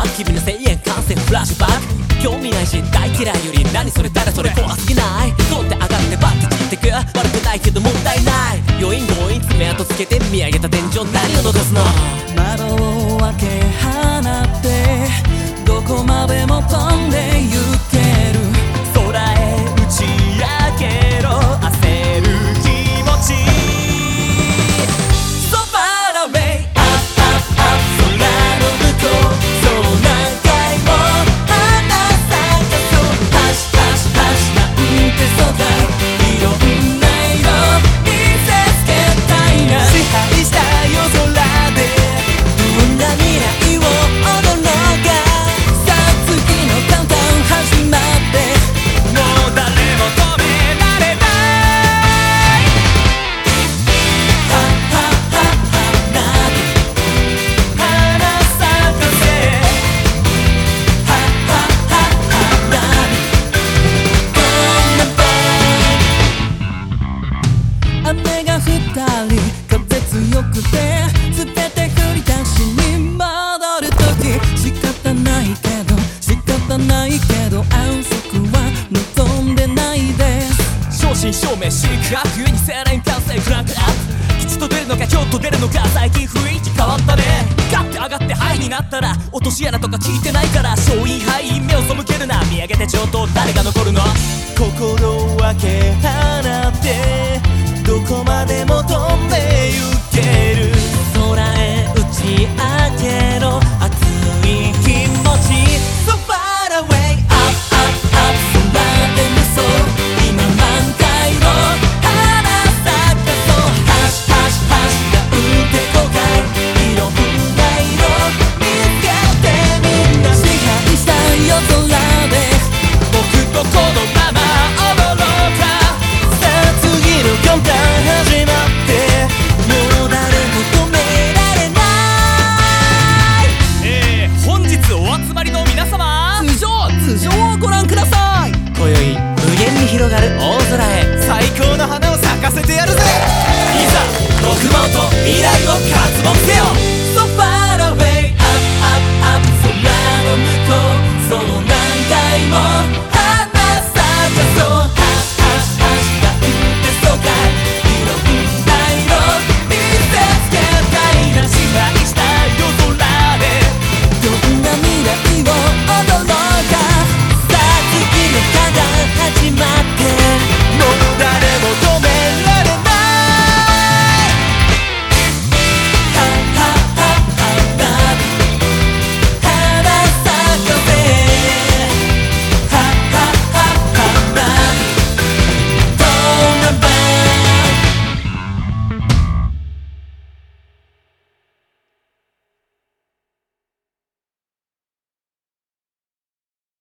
バック君の1000円完成フラッシュバック興味ないし大嫌いより何それ誰それ怖すぎない飛んで上がってバッて散ってく悪くないけど問題ない余韻強引爪痕つけて見上げた天井何を残すの窓を開け放ってどこまでも飛んで行ける空へ打ち上げろ焦る気持ち So far away up up up 空の向こうそう何回も花咲かそうハシハシハシなんてそうだいろんな色見せつけたいな支配した夜空でどんな未来を踊ろうかさあ次のカウントダウン始まってもう誰も止められないはっはっはっは花咲かせはっはっはっは雨が降ったり風強くて全て振り出しに戻る時仕方ないけど仕方ないけど安息は望んでないです正真正銘シークアップ冬にセーライン完成クランクアップ吉と出るのか京と出るのか最近雰囲気変わったねガッて上がってハイになったら落とし穴とか聞いてないから勝因敗因目を背けるな見上げてちょっと誰が残るの心を開け放ってどこまでも飛んで行ける空へ打ち上げ